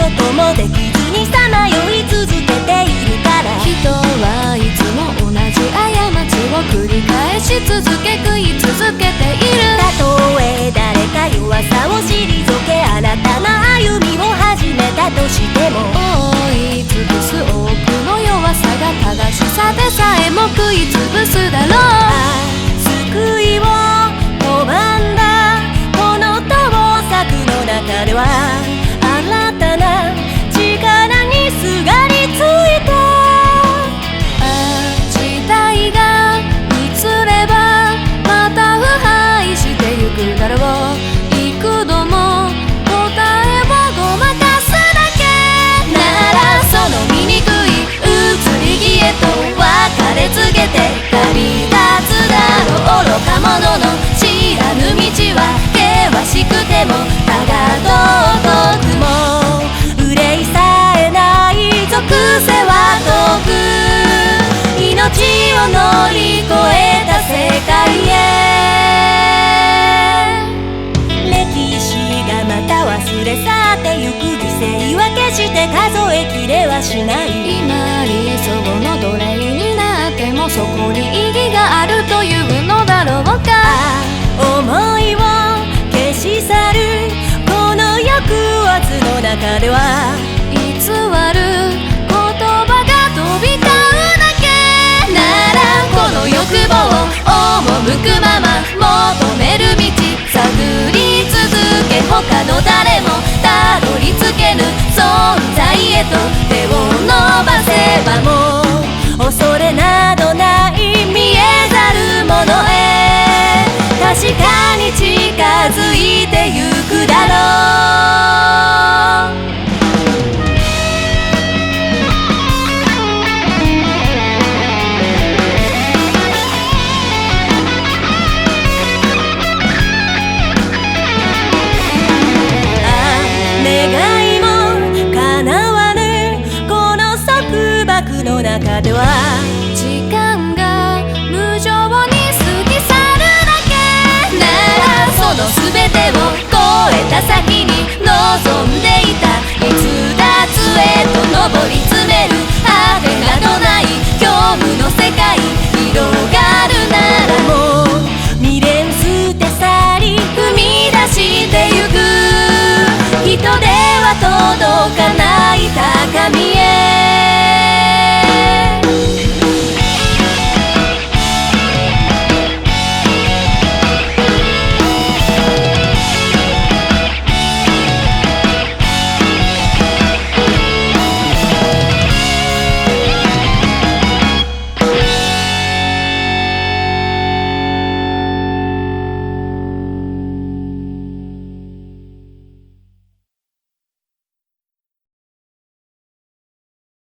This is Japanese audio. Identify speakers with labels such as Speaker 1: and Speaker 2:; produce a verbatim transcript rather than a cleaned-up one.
Speaker 1: こともできずにさまよい続けているから、
Speaker 2: 人はいつも同じ過ちを繰り返し続け食い続けている。
Speaker 1: たとえ誰か弱さを退け新たな歩みを始めたとしても、
Speaker 2: 覆い尽くす多くの弱さが正しさでさえも食い潰すだろう。
Speaker 1: ああ救いを拒んだこの盗作の中では、新たな力にすがりついた。
Speaker 2: ああ時代が移ればまた腐敗してゆくだろう。幾度も答えをごまかすだけなら、その醜い移り気へと別れ告げて旅立つだろう。愚か者の知らぬ道は険しくてもただ尊くも、
Speaker 1: 憂いさえない属性は遠く、命を乗り越えた世界へ。歴史がまた忘れ去ってゆく犠牲は決して数えきれはしない。
Speaker 2: 今理想の奴隷になってもそこに意義があるというのだろうか。
Speaker 1: 思いを消し去るこの抑圧の中では、
Speaker 2: 偽る言葉が飛び交うだけなら、この欲望を赴くまま求める道探り続け、他の誰もたどり着けぬ存在へと手を伸ばせば、もう
Speaker 1: 恐れなどない見えざるものへ、確かに近づいてゆくだろう。願いも叶わぬこの束縛の中では、
Speaker 2: 時間が無情に過ぎ去るだけなら、その全てを超えた先に望んで